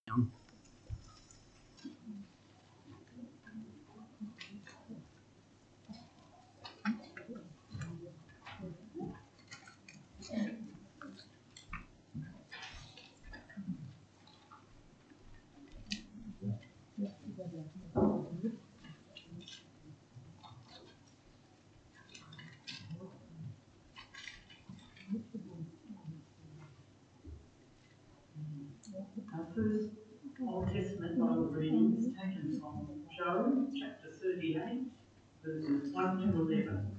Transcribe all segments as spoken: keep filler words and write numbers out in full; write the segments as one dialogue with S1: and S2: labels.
S1: down.
S2: Our first Old Testament Bible reading is taken from Job chapter thirty-eight, verses one to eleven.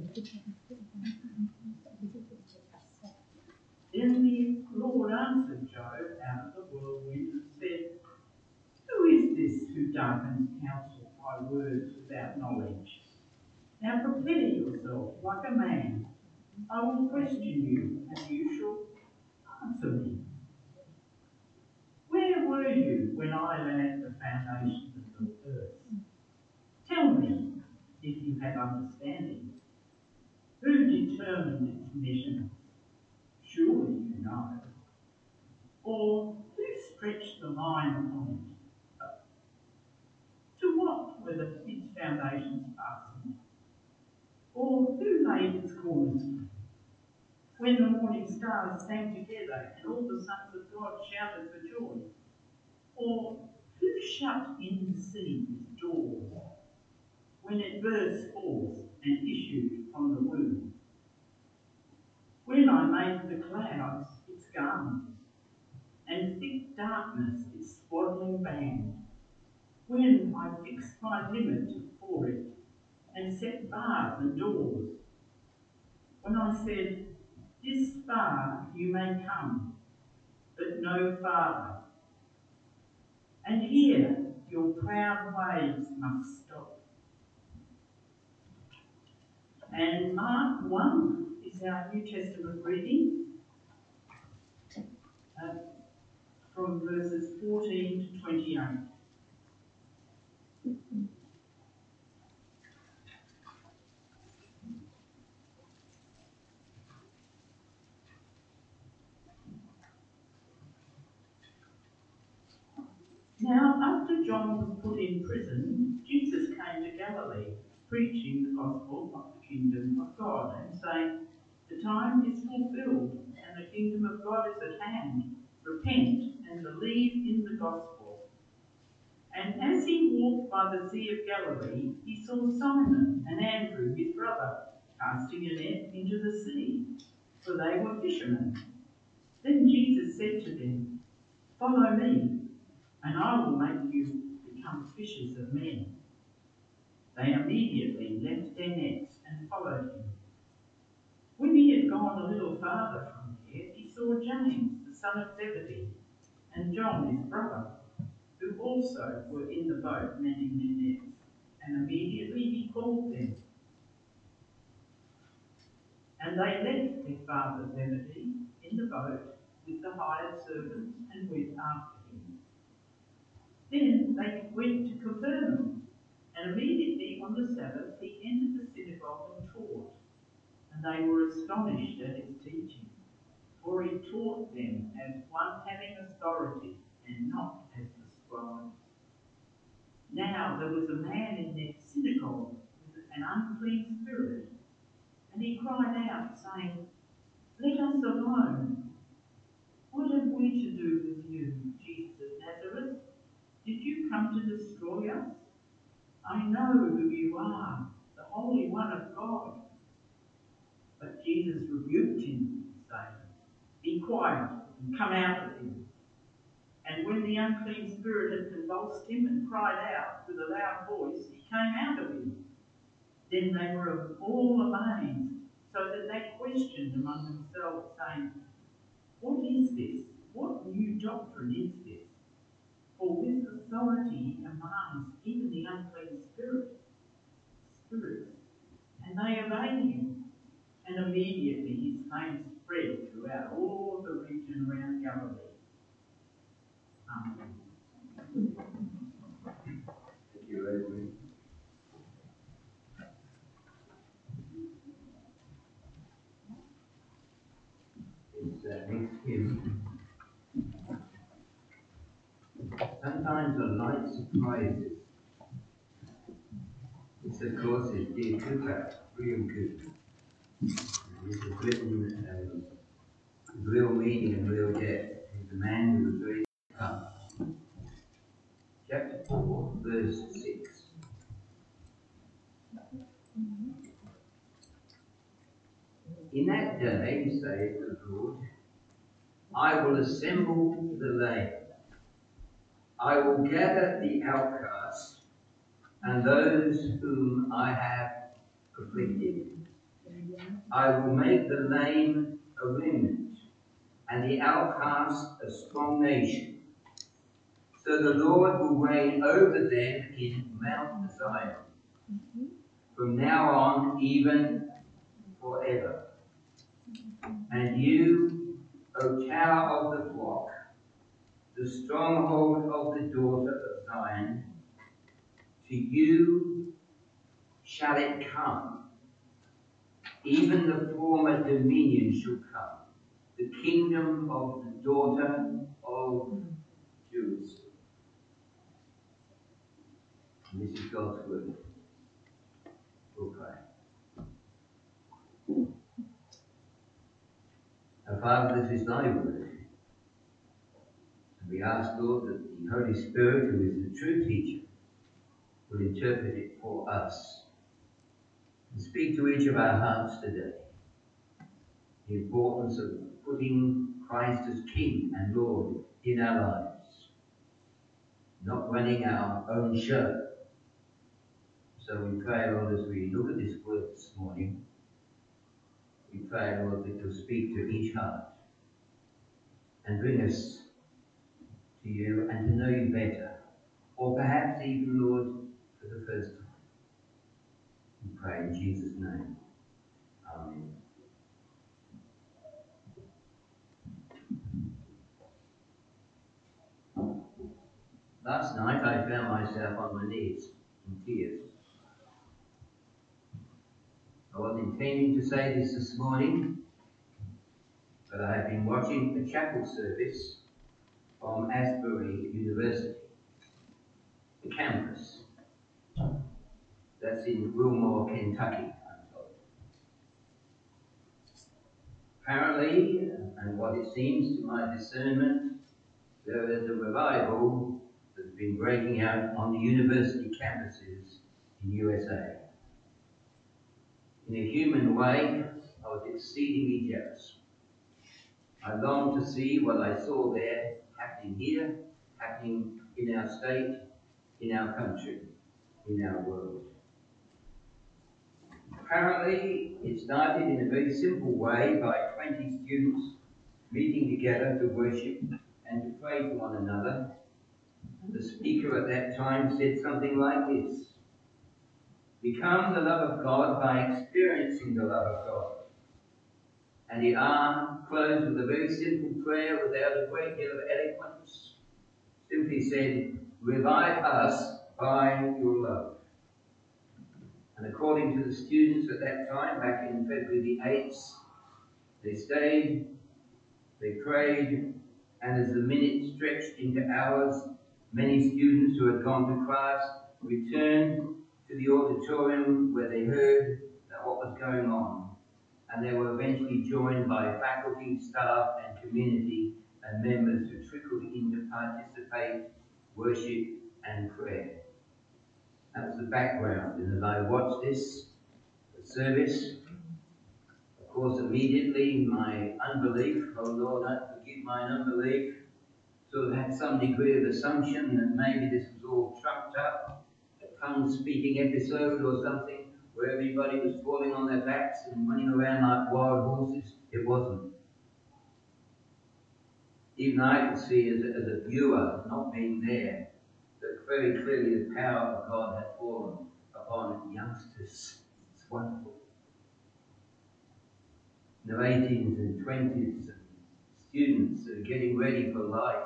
S2: Then the Lord answered Job out of the whirlwind and said, "Who is this who darkens counsel by words without knowledge? Now prepare yourself like a man. I will question you, and you shall answer me. Where were you when I laid the foundations of the earth? Tell me, if you have understanding. Who determined its measurements? Surely you know. Or who stretched the line upon it? To what were the, its foundations fastened? Or who laid its cornerstone? When the morning stars sang together and all the sons of God shouted for joy? Or who shut in the sea's door when it burst forth and issued from the womb? When I made the clouds its garments, and thick darkness its swaddling band, when I fixed my limit for it, and set bars and doors, when I said, this far you may come, but no farther, and here your proud waves must stop. And Mark one is our New Testament reading, uh, from verses fourteen to twenty-eight. Now, after John was put in prison, Jesus came to Galilee, preaching the gospel of the kingdom of God, and saying, the time is fulfilled, and the kingdom of God is at hand. Repent and believe in the gospel. And as he walked by the Sea of Galilee, he saw Simon and Andrew, his brother, casting a net into the sea, for they were fishermen. Then Jesus said to them, follow me, and I will make you become fishers of men. They immediately left their nets and followed him. When he had gone a little farther from there, he saw James, the son of Zebedee, and John, his brother, who also were in the boat mending their nets. And immediately he called them. And they left their father Zebedee in the boat with the hired servants and went after him. Then they went to Capernaum. And immediately on the Sabbath he entered the synagogue and taught, and they were astonished at his teaching, for he taught them as one having authority, and not as the scribes. Now there was a man in their synagogue with an unclean spirit, and he cried out, saying, let us alone. What have we to do with you, Jesus of Nazareth? Did you come to destroy us? I know who you are, the Holy One of God. But Jesus rebuked him, saying, be quiet and come out of him. And when the unclean spirit had convulsed him and cried out with a loud voice, he came out of him. Then they were all amazed, so that they questioned among themselves, saying, what is this? What new doctrine is this? For with authority he commands even the unclean spirit, spirits, and they obey him. And immediately his fame spread throughout all the region around Galilee. Amen.
S3: Thank you, Avery. It's uh, next hymn. Sometimes a light surprises. This, of course, is Dear Cooper, William Cooper. This is written um, with real meaning and real depth. He's a man who was very tough. Chapter four, verse six. In that day, saith the Lord, I will assemble the lame. I will gather the outcast and those whom I have afflicted. I will make the lame a remnant and the outcast a strong nation. So the Lord will reign over them in Mount Zion, from now on, even forever. And you, O tower of the flock, the stronghold of the daughter of Zion, to you shall it come. Even the former dominion shall come, the kingdom of the daughter of Jerusalem. And this is God's word. We'll pray. Our Father, this is thy word. And we ask, Lord, that the Holy Spirit, who is the true teacher, will interpret it for us and speak to each of our hearts today. The importance of putting Christ as King and Lord in our lives, not running our own show. So we pray, Lord, as we look at this word this morning, we pray, Lord, that you'll speak to each heart and bring us to you and to know you better, or perhaps even, Lord, for the first time. We pray in Jesus' name. Amen. Last night I found myself on my knees in tears. I wasn't intending to say this this morning, but I have been watching a chapel service from Asbury University, the campus. That's in Wilmore, Kentucky, I'm told. Apparently, and what it seems to my discernment, there is a revival that's been breaking out on the university campuses in U S A. In a human way, I was exceedingly jealous. I longed to see what I saw there happening here, happening in our state, in our country, in our world. Apparently, it started in a very simple way by twenty students meeting together to worship and to pray for one another. The speaker at that time said something like this: become the love of God by experiencing the love of God. And the arm closed with a very simple prayer without a great deal of eloquence. Simply said, revive us by your love. And according to the students at that time, back in February the eighth, they stayed, they prayed, and as the minutes stretched into hours, many students who had gone to class returned to the auditorium where they heard what was going on. And they were eventually joined by faculty, staff, and community and members who trickled in to participate, worship, and prayer. That was the background. And as I watched this service, of course, immediately my unbelief, oh Lord, forgive mine unbelief, sort of had some degree of assumption that maybe this was all trumped up, a tongue-speaking episode or something, where everybody was falling on their backs and running around like wild horses. It wasn't. Even I could see as a, as a viewer, not being there, that very clearly the power of God had fallen upon youngsters. It's wonderful. In their eighteens and twenties, and students that are getting ready for life.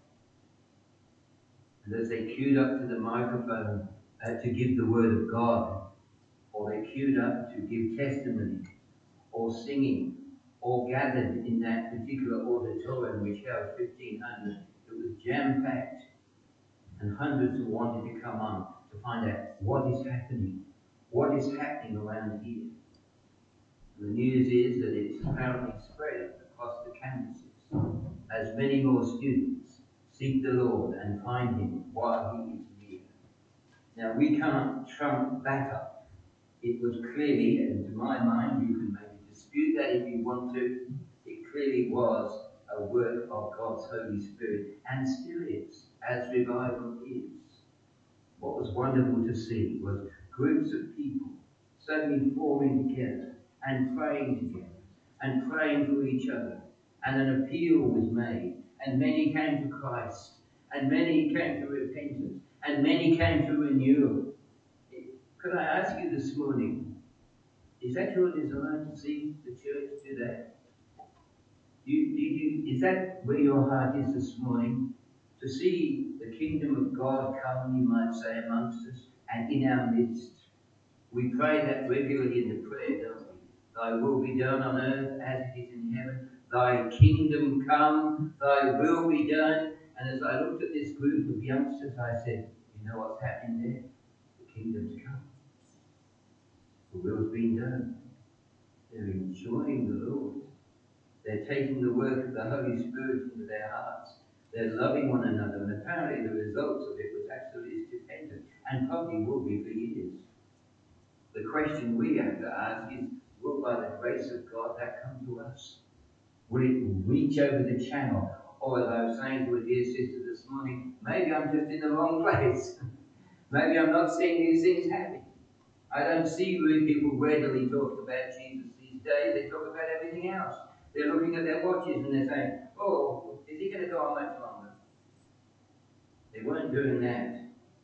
S3: And as they queued up to the microphone uh, to give the word of God, or they queued up to give testimony, or singing, or gathered in that particular auditorium which held fifteen hundred, it was jam-packed. and hundreds who wanted to come on to find out what is happening, what is happening around here. And the news is that it's apparently spread across the campuses as many more students seek the Lord and find Him while He is near. Now, we can't trump that up. It was clearly, and to my mind, you can maybe dispute that if you want to, it clearly was a work of God's Holy Spirit, and still is, as revival is. What was wonderful to see was groups of people suddenly forming together and praying together and praying for each other. And an appeal was made, and many came to Christ, and many came to repentance, and many came to renewal. Could I ask you this morning, is that your desire to see the church do that? You, do you, is that where your heart is this morning? To see the kingdom of God come, you might say, amongst us and in our midst. We pray that regularly in the prayer, don't we? Thy will be done on earth as it is in heaven. Thy kingdom come, thy will be done. And as I looked at this group of youngsters, I said, you know what's happening there? The kingdom's come. The will's been done. They're enjoying the Lord. They're taking the work of the Holy Spirit into their hearts. They're loving one another. And apparently the results of it was absolutely stupendous. And probably will be for years. The question we have to ask is, will by the grace of God that come to us? Will it reach over the channel? Or as I was saying to a dear sister this morning, maybe I'm just in the wrong place. Maybe I'm not seeing these things happen. I don't see where people readily talk about Jesus these days. They talk about everything else. They're looking at their watches and they're saying, oh, is he going to go on much longer? They weren't doing that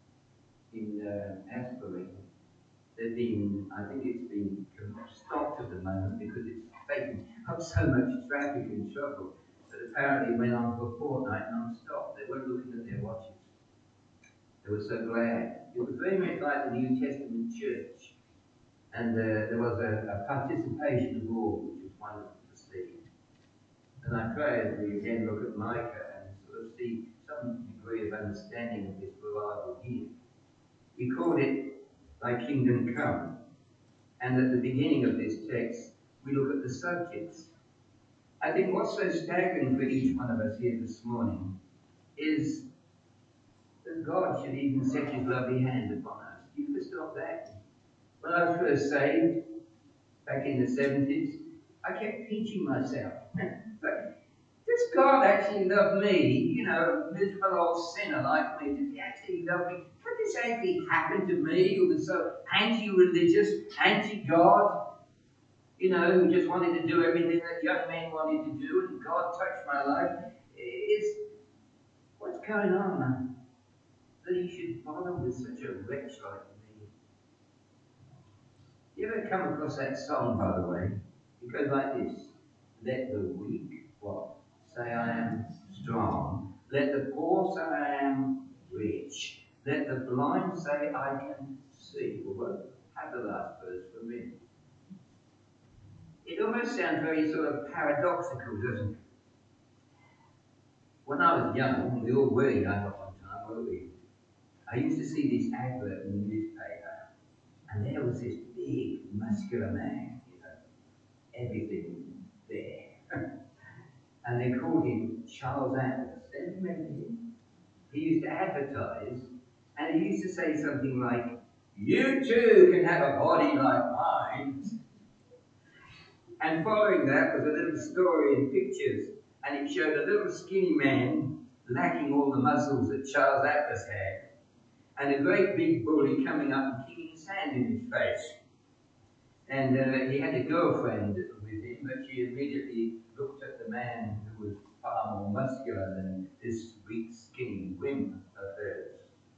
S3: in uh, Asbury. They've been, I think it's been stopped at the moment because it's taken up so much traffic and trouble that apparently went on for a fortnight non-stop. They weren't looking at their watches. They were so glad. It was very much like the New Testament church. And uh, there was a, a participation of all, which was wonderful to see. And I pray as we again look at Micah and sort of see some degree of understanding of this revival here. We called it Thy Kingdom Come. And at the beginning of this text, we look at the subjects. I think what's so staggering for each one of us here this morning is that God should even set His lovely hand upon us. You could stop that. When I was first saved, back in the seventies, I kept teaching myself, but does God actually love me? You know, a miserable old sinner like me. Does He actually love me? Could this actually happen to me, who was so anti-religious, anti-God? You know, who just wanted to do everything that young men wanted to do, and God touched my life. Is what's going on that He should bother with such a wretch like me? You ever come across that song, by the way? It goes like this. Let the weak, what? Say I am strong. Let the poor say I am rich. Let the blind say I can see. Well, we'll have the last verse for a minute. It almost sounds very sort of paradoxical, doesn't it? When I was young, we all were young at one time, weren't we? I used to see this advert in the newspaper, and there was this big, muscular man, you know, everything there. And they called him Charles Atlas. Don't you remember him? He used to advertise, and he used to say something like, you too can have a body like mine. And following that was a little story in pictures, and it showed a little skinny man lacking all the muscles that Charles Atlas had, and a great big bully coming up and kicking sand in his face. And uh, he had a girlfriend with him, but she immediately looked at the man who was far more muscular than this weak, skinny wimp of hers.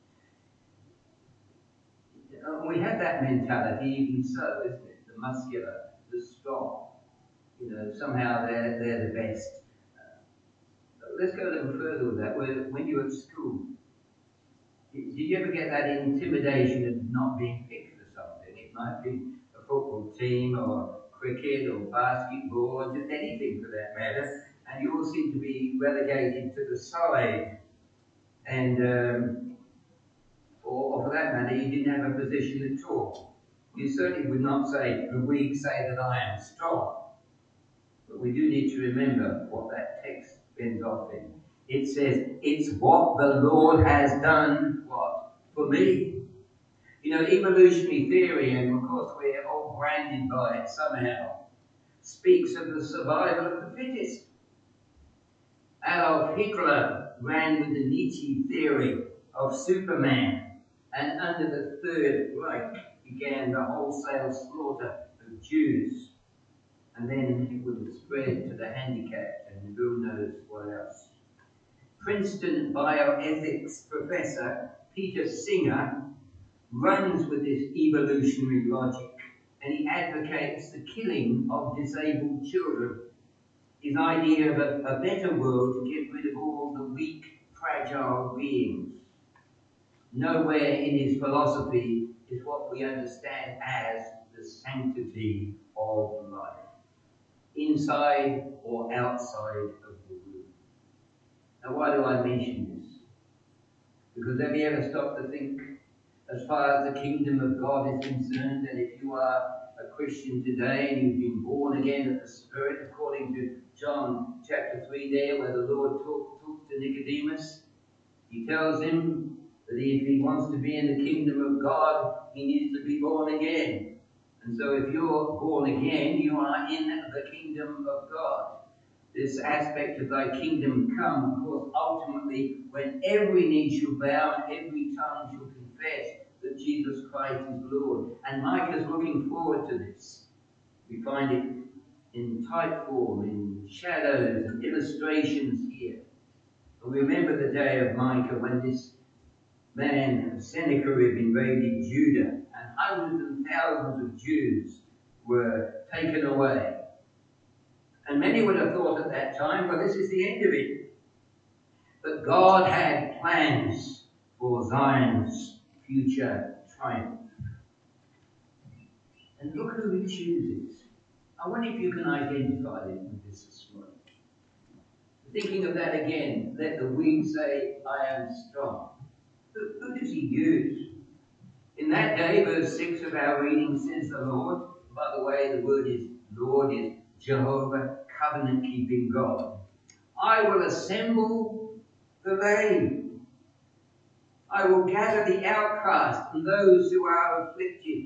S3: Uh, we have that mentality even so, isn't it? The muscular, the strong. You know, somehow they're, they're the best. Uh, let's go a little further with that. When, when you're at school, do you ever get that intimidation of not being picked for something? It might be a football team or cricket or basketball or just anything for that matter. And you all seem to be relegated to the side. And um, that matter, you didn't have a position at all. You certainly would not say, the weak say that I am strong. But we do need to remember what that text ends off in. It says, it's what the Lord has done, what? For me. You know, evolutionary theory, and of course we're all branded by it somehow, speaks of the survival of the fittest. Adolf Hitler ran with the Nietzsche theory of Superman, and under the Third Reich began the wholesale slaughter of Jews. And then it would have spread to the handicapped and who knows what else. Princeton bioethics professor Peter Singer runs with this evolutionary logic, and he advocates the killing of disabled children. His idea of a, a better world to get rid of all the weak, fragile beings. Nowhere in his philosophy is what we understand as the sanctity of life, inside or outside of the room. Now, why do I mention this? Because have you ever stopped to think, as far as the kingdom of God is concerned, and if you are a Christian today and you've been born again of the Spirit, according to John chapter three there, where the Lord talked talk to Nicodemus, he tells him that if he wants to be in the kingdom of God, he needs to be born again. And so if you're born again, you are in the kingdom of God. This aspect of thy kingdom come, of course, ultimately, when every knee shall bow and every tongue shall confess that Jesus Christ is Lord. And Micah's looking forward to this. We find it in type form, in shadows and illustrations here. And we remember the day of Micah when this man, Sennacherib, invaded Judah, and hundreds and thousands of Jews were taken away. And many would have thought at that time, well, this is the end of it. But God had plans for Zion's future triumph. And look who he chooses. I wonder if you can identify with this this morning. Thinking of that again, let the weak say, I am strong. Who, who does he use? In that day, verse six of our reading says the Lord. By the way, the word is Lord is Jehovah, covenant-keeping God. I will assemble the lame. I will gather the outcast and those who are afflicted.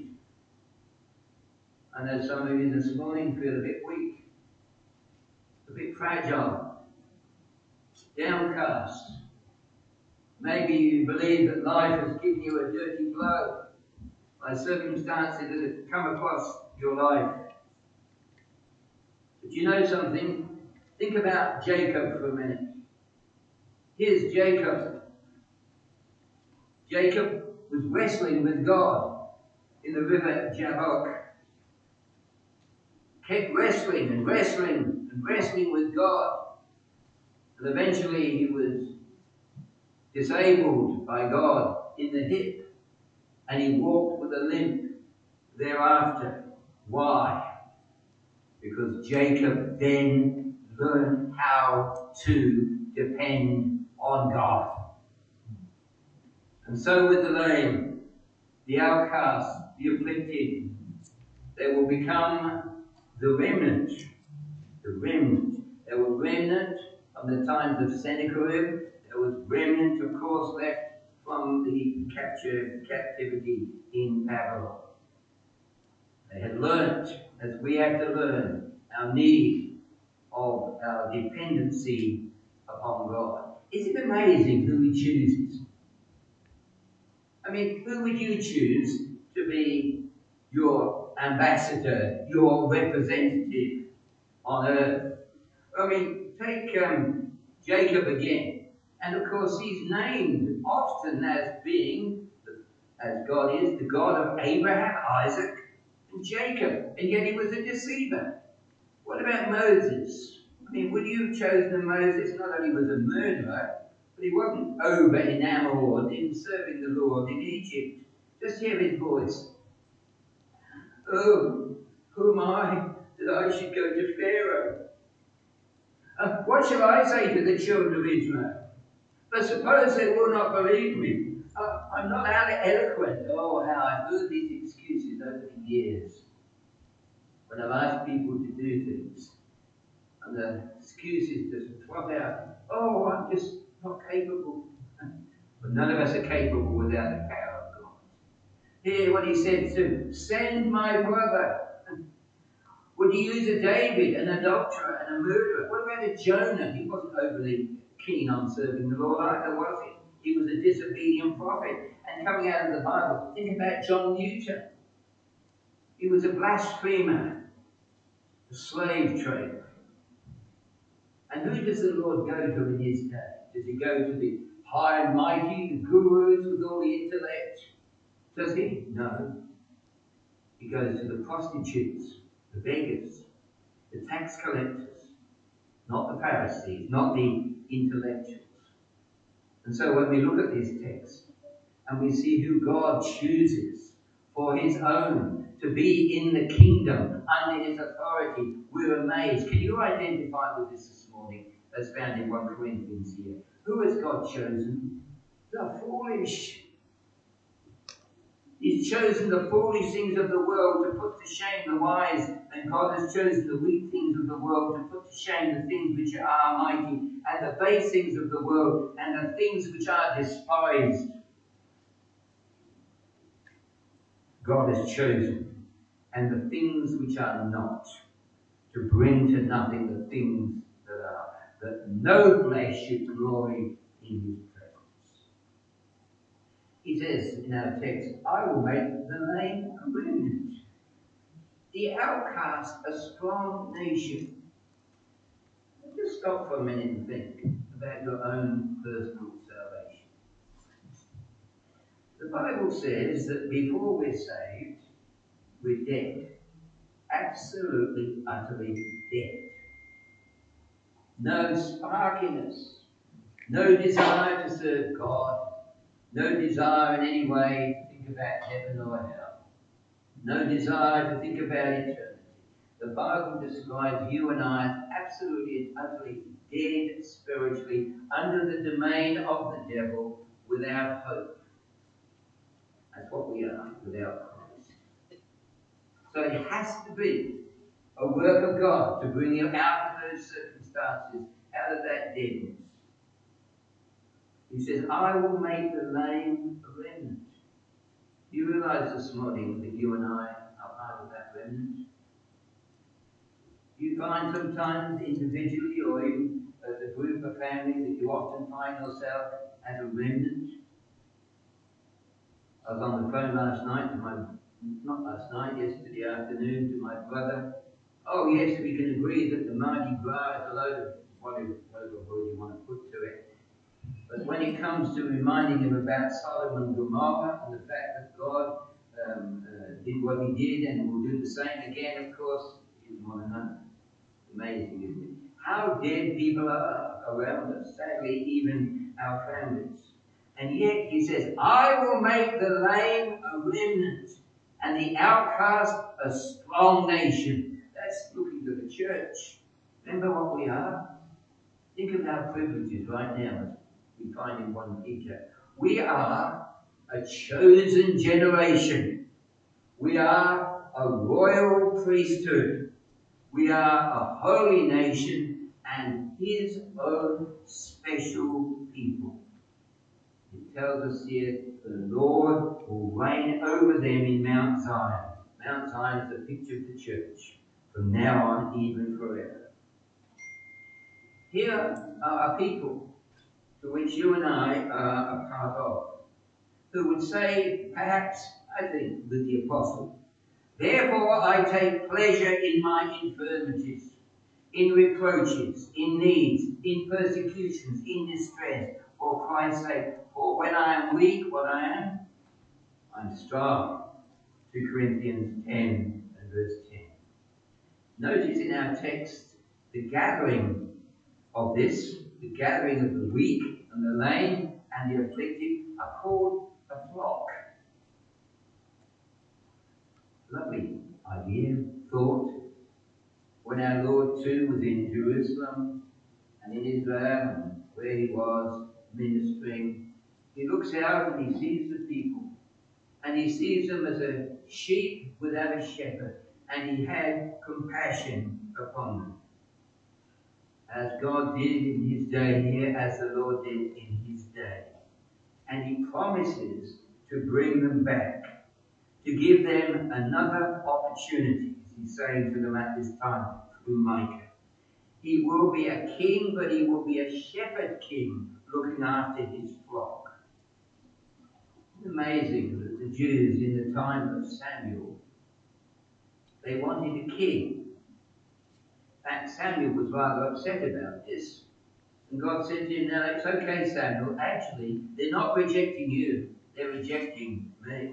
S3: I know some of you this morning feel a bit weak, a bit fragile, downcast. Maybe you believe that life has given you a dirty blow by circumstances that have come across your life. But you know something? Think about Jacob for a minute. Here's Jacob. Jacob was wrestling with God in the river Jabbok. Kept wrestling and wrestling and wrestling with God. And eventually he was disabled by God in the hip. And he walked with a limp thereafter. Why? Because Jacob then learned how to depend on God. And so with the lame, the outcast, the afflicted, they will become the remnant. The remnant. There were remnant from the times of Sennacherib. There was remnant, of course, left from the capture captivity in Babylon. They had learnt, as we have to learn, our need of our dependency upon God. Is it amazing who he chooses? I mean, who would you choose to be your ambassador, your representative on earth? I mean, take um, Jacob again. And of course, he's named often as being, as God is, the God of Abraham, Isaac, and Jacob. And yet he was a deceiver. What about Moses? I mean, would you have chosen Moses? Not only was a murderer, but he wasn't over-enamored in serving the Lord in Egypt. Just hear his voice. Oh, who am I that I should go to Pharaoh? Uh, what shall I say to the children of Israel? But suppose they will not believe me. Uh, I'm not eloquent. Oh, how I've heard these excuses over the years. When I've asked people to do things, and the excuses just flop out. Oh, I'm just not capable. But none of us are capable without the power of God. Hear what he said to send my brother. Would you use a David, an adulterer, and a murderer? What about a Jonah? He wasn't overly keen on serving the Lord either, was he? He was a disobedient prophet. And coming out of the Bible, think about John Newton. He was a blasphemer, a slave trader. And who does the Lord go to in his day? Does he go to the high and mighty, the gurus with all the intellect? Does he? No. He goes to the prostitutes, the beggars, the tax collectors, not the Pharisees, not the intellectuals. And so when we look at this text and we see who God chooses for his own to be in the kingdom under his authority, we're amazed. Can you identify with this this morning as found in First Corinthians here? Who has God chosen? The foolish. He's chosen the foolish things of the world to put to shame the wise, and God has chosen the weak things of the world to put to shame the things which are mighty, and the base things of the world, and the things which are despised. God has chosen, and the things which are not, to bring to nothing the things that are, that no flesh should glory in his presence. He says in our text, I will make the lame a remnant, the outcast a strong nation. Just stop for a minute and think about your own personal salvation. The Bible says that before we're saved, we're dead. Absolutely, utterly dead. No spark in us. No desire to serve God. No desire in any way to think about heaven or hell. No desire to think about eternity. The Bible describes you and I as absolutely and utterly dead spiritually, under the domain of the devil, without hope. That's what we are, without Christ. So it has to be a work of God to bring you out of those circumstances, out of that deadness. He says, I will make the lame a remnant. Do you realize this morning that you and I are part of that remnant? You find sometimes individually or even as a group of family that you often find yourself as a remnant. I was on the phone last night to my, not last night, yesterday afternoon to my brother. Oh yes, we can agree that the Mardi Gras is a load of whatever word you want to put to it. But when it comes to reminding him about Sodom and Gomorrah and the fact that God um, uh, did what he did and will do the same again, of course, he doesn't want to know. Amazing, isn't it? How dead people are around us, sadly, even our families. And yet he says, I will make the lame a remnant and the outcast a strong nation. That's looking to the church. Remember what we are? Think of our privileges right now, as we find in First Peter. We are a chosen generation. We are a royal priesthood. We are a holy nation and his own special people. It tells us here the Lord will reign over them in Mount Zion. Mount Zion is a picture of the church from now on, even forever. Here are a people to which you and I are a part of, who would say, perhaps, I think, with the apostle, therefore I take pleasure in my infirmities, in reproaches, in needs, in persecutions, in distress, for Christ's sake. For when I am weak, what I am, I'm strong. Second Corinthians ten and verse ten. Notice in our text the gathering of this, the gathering of the weak and the lame and the afflicted are called a flock. Lovely idea, thought. When our Lord too was in Jerusalem and in Israel and where he was, ministering, he looks out and he sees the people. And he sees them as a sheep without a shepherd. And he had compassion upon them. As God did in his day here, as the Lord did in his day. And he promises to bring them back, to give them another opportunity, as he's saying to them at this time through Micah. He will be a king, but he will be a shepherd king, looking after his flock. It's amazing that the Jews in the time of Samuel, they wanted a king. In fact, Samuel was rather upset about this. And God said to him, "No, it's okay, Samuel. Actually, they're not rejecting you. They're rejecting me."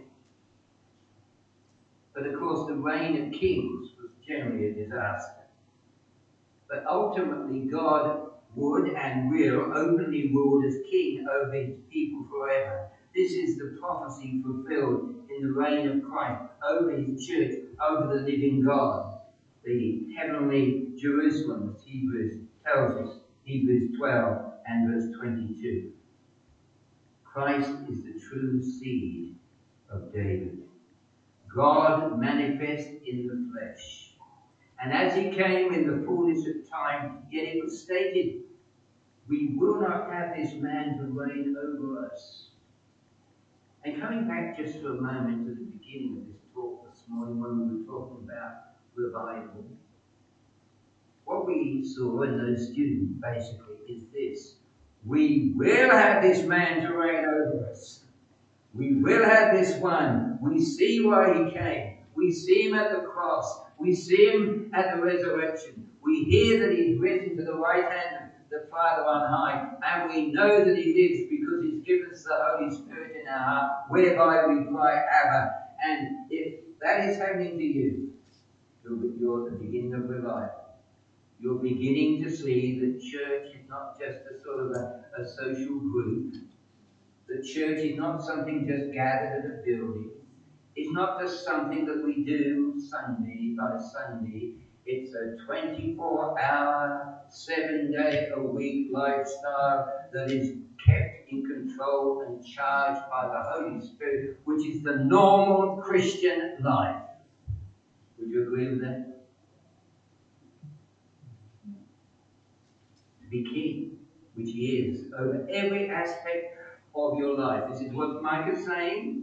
S3: But of course, the reign of kings was generally a disaster. But ultimately, God would and will openly rule as king over his people forever. This is the prophecy fulfilled in the reign of Christ over his church, over the living God. The heavenly Jerusalem, as Hebrews tells us, Hebrews twelve and verse twenty-two. Christ is the true seed of David. God manifest in the flesh. And as he came in the fullness of time, yet it was stated, we will not have this man to reign over us. And coming back just for a moment to the beginning of this talk this morning when we were talking about revival, what we saw in those students basically is this. We will have this man to reign over us. We will have this one. We see why he came. We see him at the cross. We see him at the resurrection. We hear that he's risen to the right hand of the Father on high. And we know that he lives because he's given us the Holy Spirit in our heart, whereby we cry, Abba. And if that is happening to you, you're at the beginning of revival. You're beginning to see that church is not just a sort of a, a social group. The church is not something just gathered at a building. It's not just something that we do Sunday by Sunday. It's a twenty-four hour, seven day a week lifestyle that is kept in control and charged by the Holy Spirit, which is the normal Christian life. Would you agree with that? To be king, which he is, over every aspect of your life. This is what Micah is saying.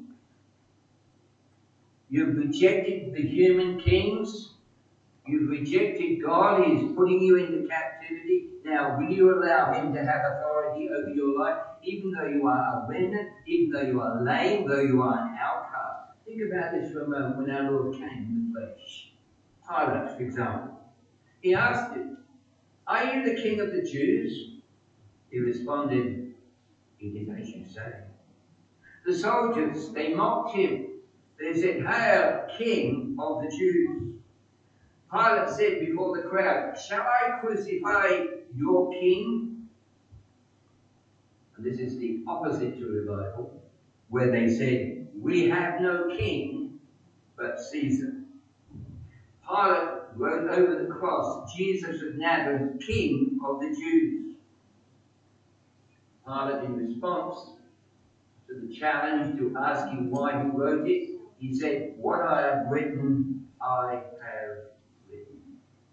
S3: You've rejected the human kings. You've rejected God. He's putting you into captivity. Now, will you allow him to have authority over your life, even though you are a remnant, even though you are lame, though you are an outcast? Think about this for a moment when our Lord came in the flesh. Pilate, for example. He asked him, "Are you the king of the Jews?" He responded, "It is as you say." The soldiers, they mocked him. They said, "Hail, King of the Jews." Pilate said before the crowd, "Shall I crucify your king?" And this is the opposite to revival, where they said, "We have no king but Caesar." Pilate wrote over the cross, "Jesus of Nazareth, King of the Jews." Pilate, in response to the challenge to ask him why he wrote it, he said, "What I have written, I have written."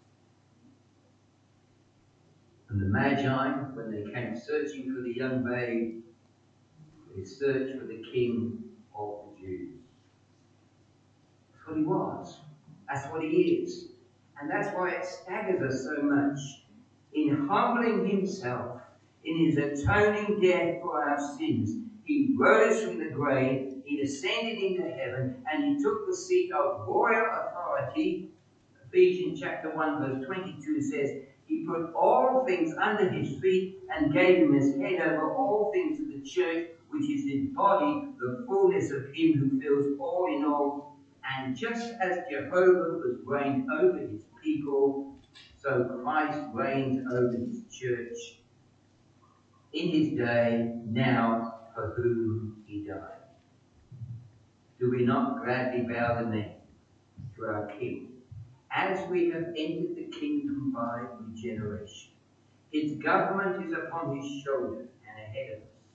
S3: And the Magi, when they came searching for the young babe, they searched for the King of the Jews. That's what he was. That's what he is. And that's why it staggers us so much. In humbling himself, in his atoning death for our sins, he rose from the grave, he ascended into heaven, and he took the seat of royal authority. Ephesians chapter one verse twenty-two says, he put all things under his feet and gave him his head over all things to the church, which is his body, the fullness of him who fills all in all. And just as Jehovah was reigned over his people, so Christ reigns over his church in his day, now for whom he died. Do we not gladly bow the knee to our King, as we have entered the kingdom by regeneration? His government is upon his shoulder and ahead of us.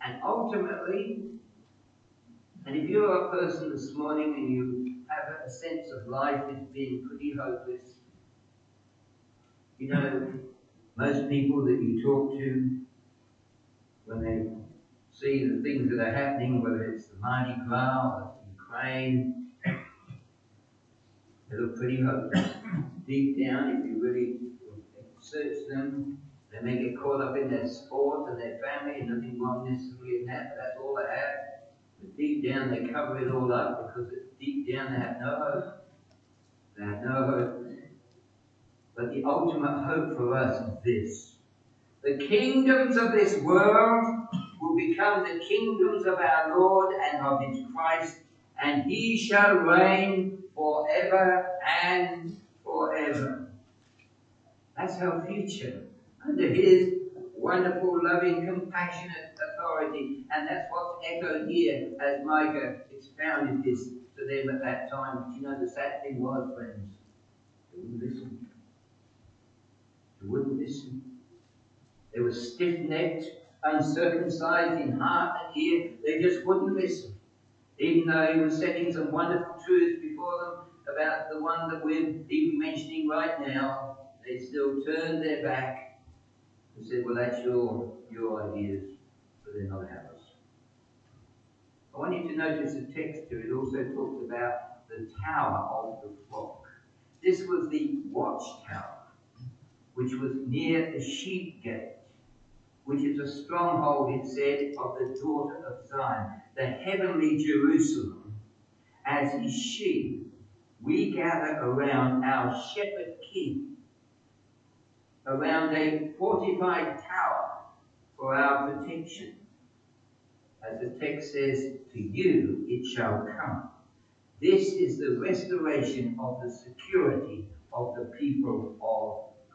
S3: And ultimately, and if you're a person this morning and you have a sense of life as being pretty hopeless, you know, most people that you talk to, when they see the things that are happening, whether it's the Mardi Gras or Ukraine, they look pretty hopeless. Deep down, if you really search them, they may get caught up in their sport and their family, and nothing wrong necessarily in that, but that's all they have. But deep down, they cover it all up because deep down they have no hope. They have no hope. But the ultimate hope for us is this: the kingdoms of this world will become the kingdoms of our Lord and of his Christ, and he shall reign forever and forever. That's our future, under his wonderful, loving, compassionate authority. And that's what's echoed here as Micah expounded this to them at that time. But you know, the sad thing was, friends, they wouldn't listen. They wouldn't listen. They were stiff-necked, uncircumcised in heart and ear. They just wouldn't listen. Even though he was setting some wonderful truths before them about the one that we're even mentioning right now, they still turned their back and said, well, that's your, your ideas, but they're not ours. I want you to notice the text here. It also talks about the tower of the flock. This was the watchtower, which was near the sheep gate, which is a stronghold, it said, of the daughter of Zion, the heavenly Jerusalem. As his sheep, we gather around our shepherd king, around a fortified tower for our protection. As the text says, to you it shall come. This is the restoration of the security of the people of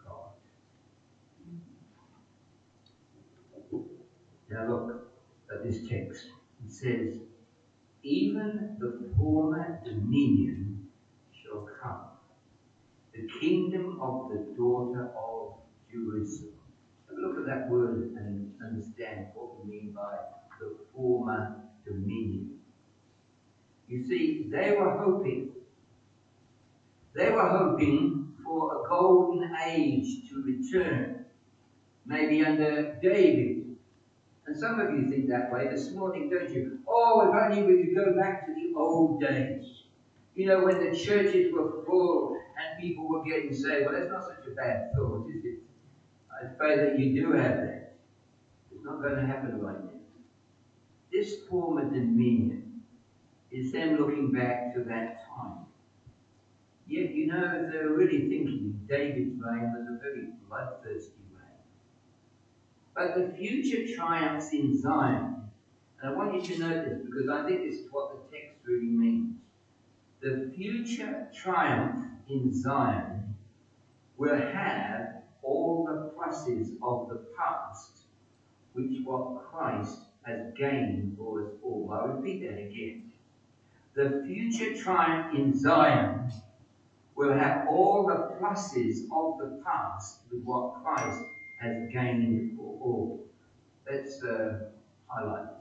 S3: God. Now look at this text. It says, even the former dominion shall come, the kingdom of the daughter of Jerusalem. Have a look at that word and understand what we mean by the former dominion. You see, they were hoping, they were hoping for a golden age to return, maybe under David. And some of you think that way this morning, don't you? Oh, if only we could go back to the old days. You know, when the churches were full and people were getting saved. Well, that's not such a bad thought, is it? I pray that you do have that. It's not going to happen right now. This former dominion is them looking back to that time. Yet, you know, if they're really thinking David's reign was a very bloodthirsty reign. But the future triumphs in Zion. And I want you to know this because I think this is what the text really means. The future triumph in Zion will have all the pluses of the past, which what Christ has gained for us all. I'll repeat that again. The future triumph in Zion will have all the pluses of the past with what Christ has gained for all. Let's uh, highlight this.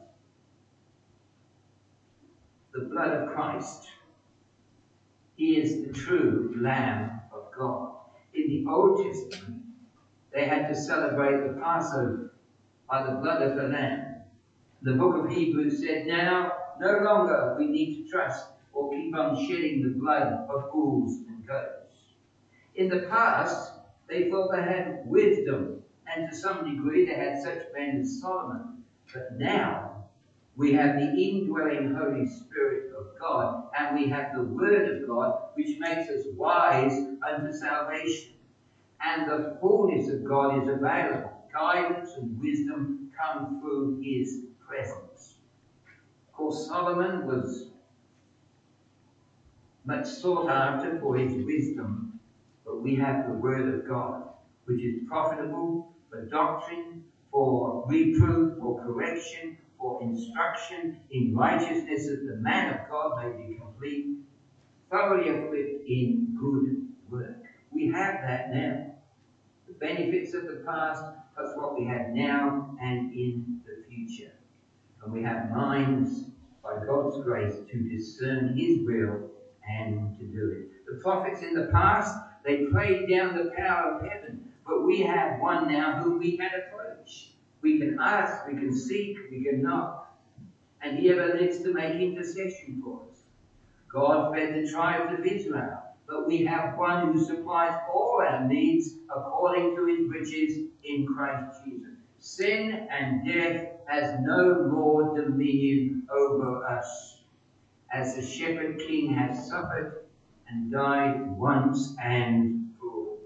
S3: The blood of Christ. He is the true Lamb of God. In the Old Testament, they had to celebrate the Passover by the blood of the Lamb. The book of Hebrews said, now, no longer we need to trust or keep on shedding the blood of bulls and goats. In the past, they thought they had wisdom, and to some degree they had such men as Solomon. But now, we have the indwelling Holy Spirit of God, and we have the Word of God, which makes us wise unto salvation. And the fullness of God is available. Guidance and wisdom come through his presence. Of course, Solomon was much sought after for his wisdom, but we have the Word of God, which is profitable for doctrine, for reproof, for correction, for instruction in righteousness, that the man of God may be complete, thoroughly equipped in good work. We have that now. The benefits of the past plus what we have now and in the future. And we have minds, by God's grace, to discern His will and to do it. The prophets in the past, they prayed down the power of heaven. But we have one now whom we can approach. We can ask, we can seek, we can knock. And He ever lives to make intercession for us. God fed the tribes of Israel. But we have one who supplies all our needs according to His riches in Christ Jesus. Sin and death has no more dominion over us, as the shepherd king has suffered and died once and for all.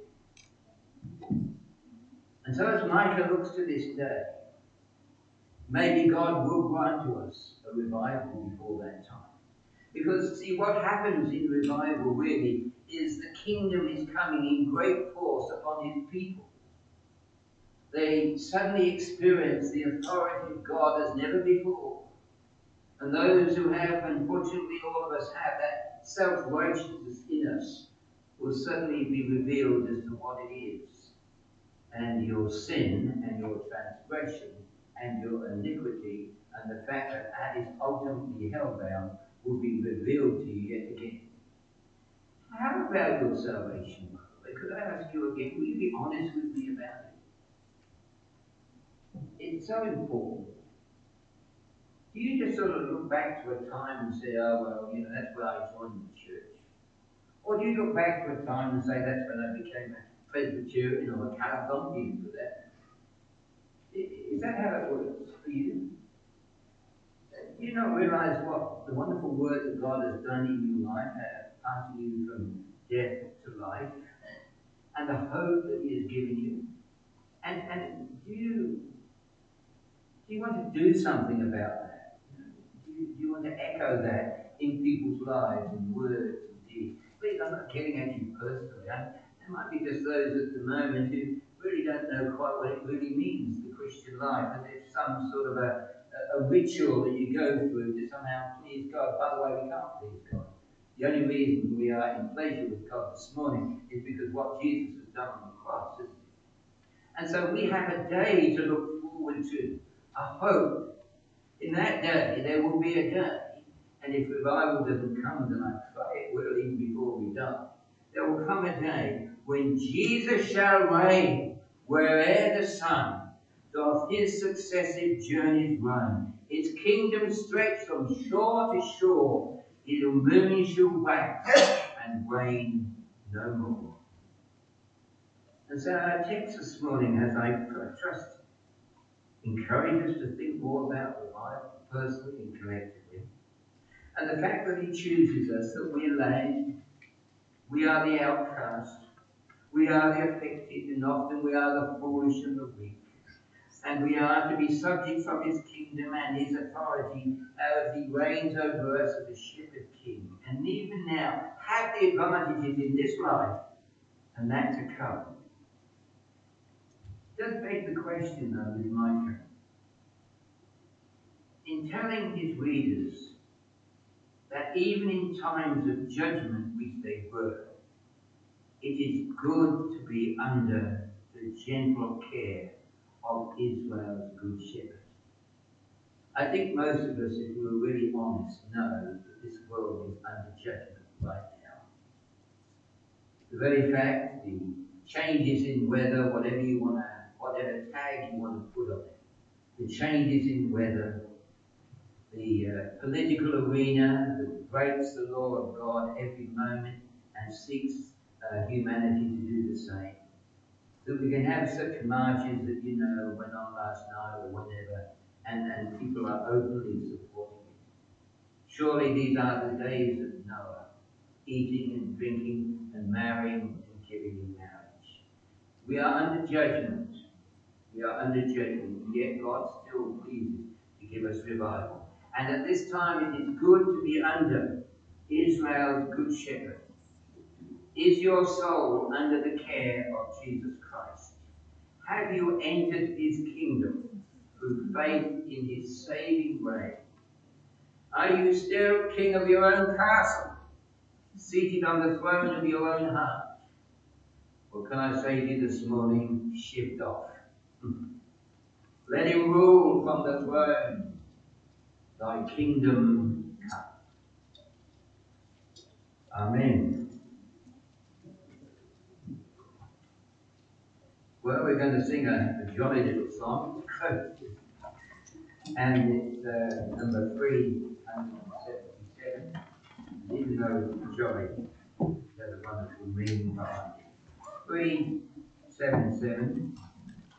S3: And so as Micah looks to this day, maybe God will grant to us a revival before that time. Because, see, what happens in revival really is the kingdom is coming in great force upon His people. They suddenly experience the authority of God as never before. And those who have, unfortunately all of us have, that self-righteousness in us will suddenly be revealed as to what it is. And your sin and your transgression and your iniquity and the fact that that is ultimately hellbound will be revealed to you yet again. How about your salvation, by the way? Could I ask you again, will you be honest with me about it? It's so important. Do you just sort of look back to a time and say, oh, well, you know, that's when I joined the church? Or do you look back to a time and say, that's when I became a Presbyterian or a Californian for that? Is that how it works for you? Do you not realize what the wonderful work that God has done in your life, uh, passing you from death to life, and the hope that He has given you? And, and do you do you want to do something about that? Do you, do you want to echo that in people's lives, in words and deeds? Please, I'm not getting at you personally. I, there might be just those at the moment who really don't know quite what it really means, the Christian life, and there's some sort of a a ritual that you go through to somehow please God. By the way, we can't please God. The only reason we are in pleasure with God this morning is because what Jesus has done on the cross, isn't it? And so we have a day to look forward to, a hope. In that day, there will be a day, and if revival doesn't come, then I pray it will even before we die. There will come a day when Jesus shall reign where'er the sun doth His successive journeys run. His kingdom stretch from shore to shore. His moon shall wax and wane no more. And so our text this morning, as I trust, encourages us to think more about revival, personally and collectively. And the fact that He chooses us, that we're lame, we are the outcast, we are the afflicted, and often we are the foolish and the weak. And we are to be subject from His kingdom and His authority as He reigns over us as a shepherd king. And even now, have the advantages in this life and that to come. It does beg the question, though, with Micah. In telling his readers that even in times of judgment which they were, it is good to be under the gentle care of Israel's good shepherd. I think most of us, if we're really honest, know that this world is under judgment right now. The very fact, the changes in weather, whatever you want to, whatever tag you want to put on it, the changes in weather, the uh, political arena that breaks the law of God every moment and seeks uh, humanity to do the same. That we can have such marches that, you know, went on last night or whatever, and, and people are openly supporting it. Surely these are the days of Noah, eating and drinking and marrying and giving in marriage. We are under judgment. We are under judgment, and yet God still pleases to give us revival. And at this time it is good to be under Israel's good shepherd. Is your soul under the care of Jesus Christ? Have you entered His kingdom through faith in His saving reign? Are you still king of your own castle, seated on the throne of your own heart? Or can I say to you this morning, shift off. Let Him rule from the throne thy kingdom come. Amen. Well, we're going to sing a, a jolly little song, and it's uh, number three hundred seventy-seven. Even though it's jolly, there's a wonderful meaning behind it. three seventy-seven.